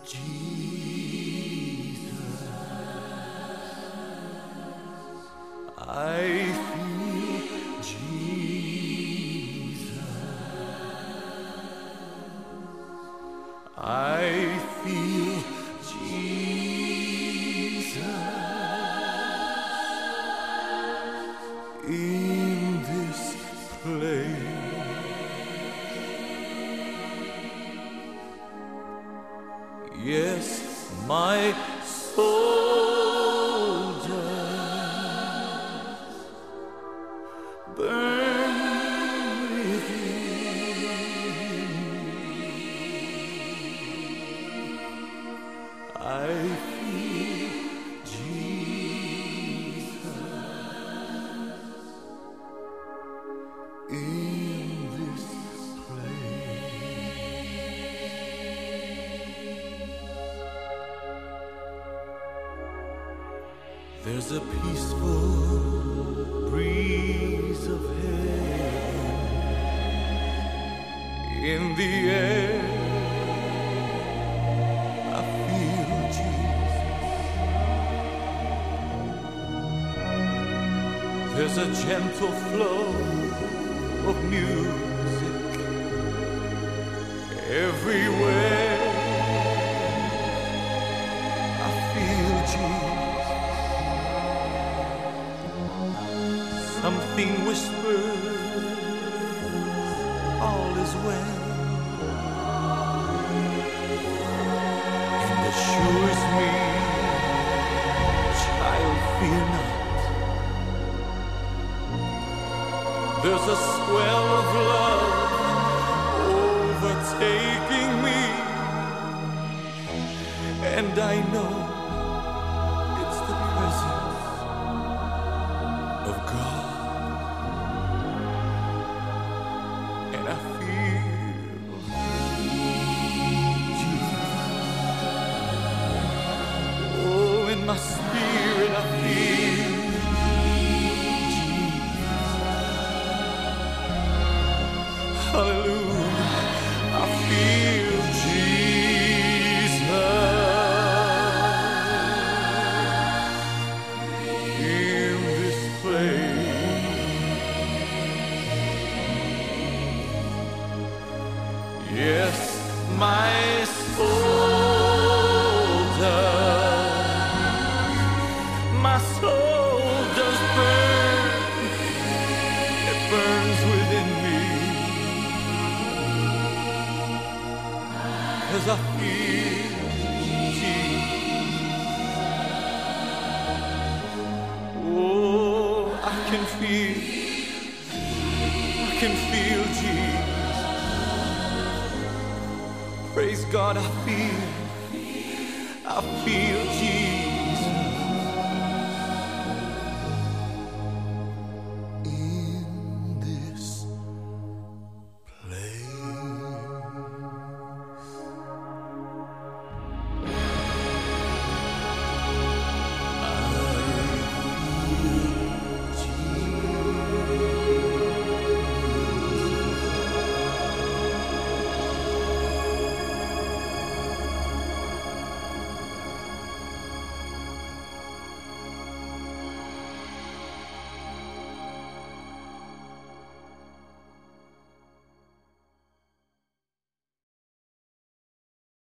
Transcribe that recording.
Jesus, I feel Jesus, I feel Jesus in this place. Yes, my soul does burn within me. I feel Jesus in this place. There's a peaceful breeze of heaven in the air. I feel Jesus. There's a gentle flow of music everywhere. I feel Jesus. Something whispers, all is well, and assures me, child, fear not. There's a swell of love overtaking me, and I know it's the presence of God. And I feel Jesus. Oh, in my spirit I feel Jesus. Hallelujah. I feel Jesus in this place. Yes, my soul does burn. It burns within me, 'cause I feel Jesus. Oh, I can feel Jesus. Praise God, I feel Jesus.